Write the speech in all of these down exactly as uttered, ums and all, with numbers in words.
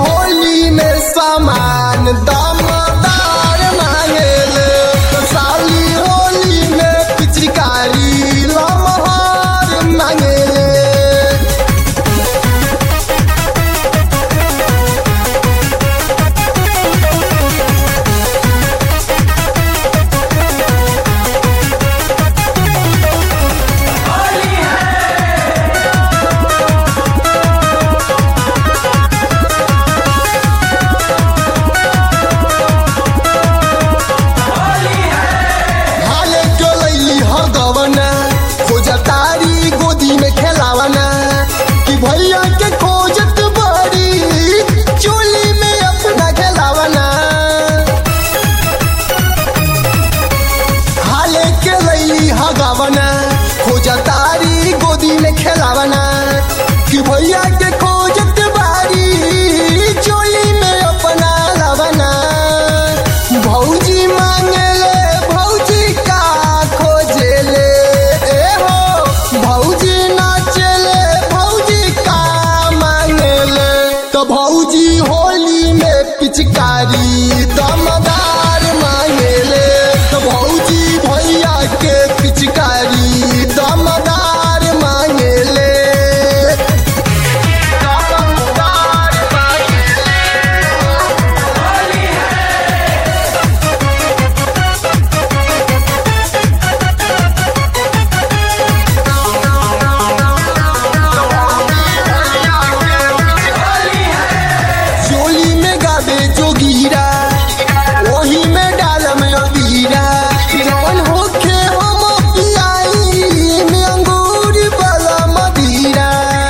होली में सामान दामदार मांगेले, तो साली होली में पिचकारी लमहार मांगेले। भैया के खोजत बड़ी चोली में अपना खेलावना, हाले के लैली हगावना खोजतारी गोदी में खेलावना कि भैया के खोजत बारी चोली में अपना लावना। भौजी मांगेले भौजी का खोजेले, ए हो भौजी नाचेले तो भौजी होली में पिचकारी दमदार मांगेले, तो भौजी भैया के पिचकारी दमदार मांगेले। दमदार मांगेले। होली चोली में गावे जोगीरा, वही में डालम अबीरा, जवन होखे हम पियाई में अंगूर वाला मदीरा।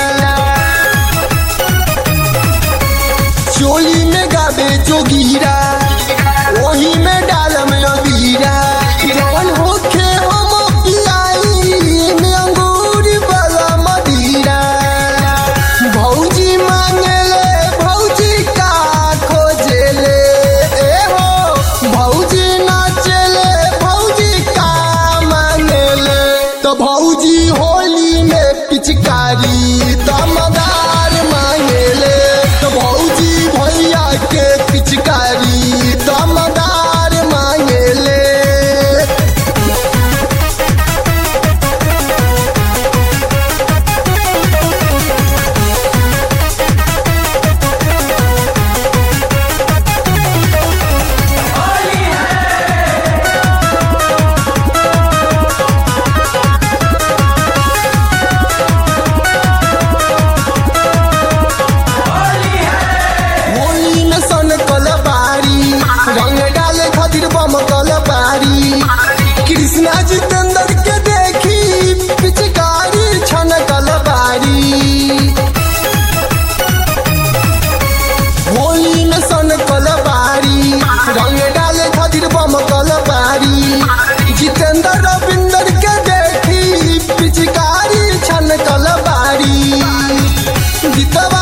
चोली में गावे जोगीरा, वही में डालम अबीरा, जवन होखे हम पियाई में अंगूर वाला मदीरा। भौजी मांगेले भौजी का खोजेले, ए हो भौजी नाचेले भौजी का मांगेले, तो भौजी होली में पिचकारी दमदार मांगेले, तो भौजी भैया के पिचकारी दमदार मांगेले। होली में सन कलबारी रंग डाले खातिर बम कलबारी, कृष्णा जितेंद्र के देखी पिचकारी छन कलबारी। होली में सन कलबारी रंग डाले खातिर बम कलबारी, जितेंद्र रविंदर के देखी पिचकारी छन कलबारी। गीतवा